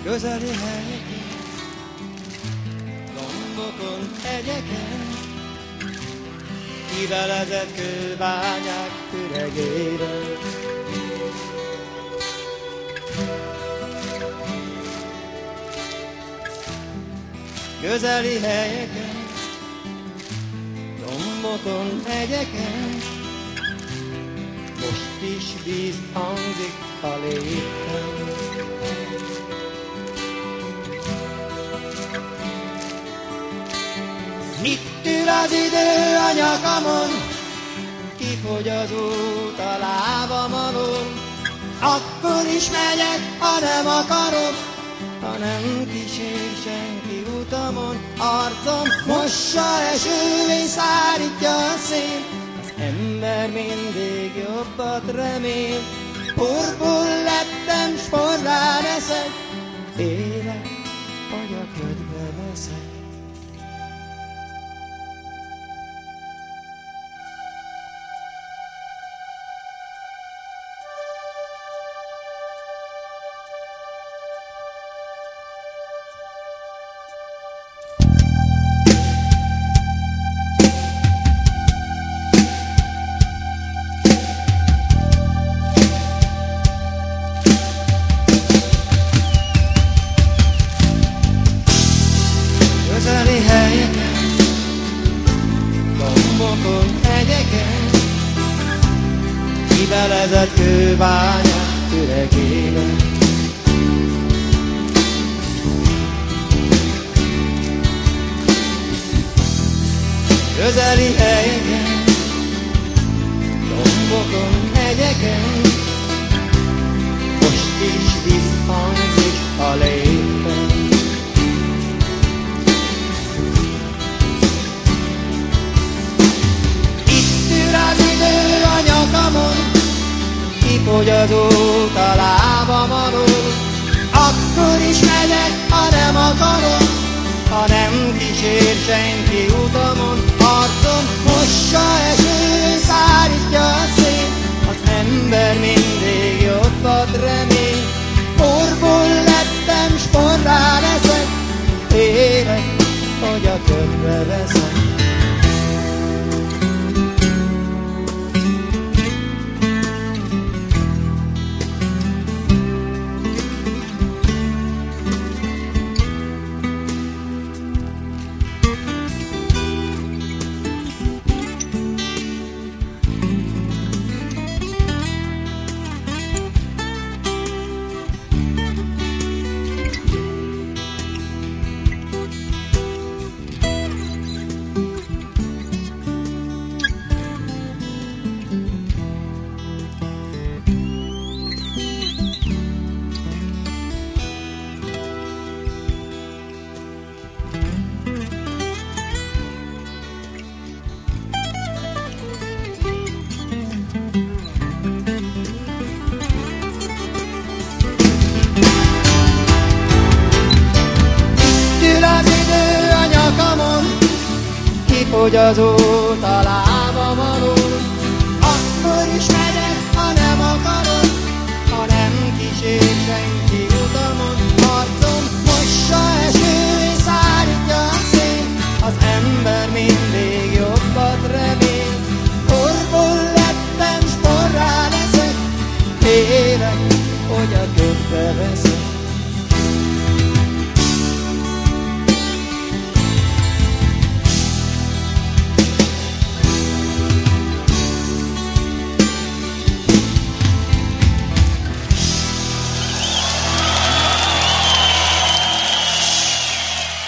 közeli helyeken, lombokon, hegyeken, kivelezett kőbányák üregéről. Közeli helyeken, lombokon, hegyeken, most is víz hangzik a lépten. Itt ül az idő a nyakamon, kifogy az út a lábam alól. Akkor is megyek, ha nem akarok, ha nem kísér senki utamon. Arcom mossa eső, és szárítja a szél, az ember mindig jobbat remél. Porból lettem, s porrá leszek, élek, vagy a ködbe veszek. Közeli helyeken, lombokon, hegyeken, kivelezett kőbányák üregében. Közeli helyeken, lombokon, hegyeken, most is visszhangzik a lépten. Kifogy az út a lábam alól. Akkor is megyek, ha nem akarok, ha nem kísér senki utamon. Arcom mossa eső, szárítja a szél, az ember mindig jobbat remél. Porból lettem, s porrá leszek, élek, hogy a ködbe veszek. Kifogy az út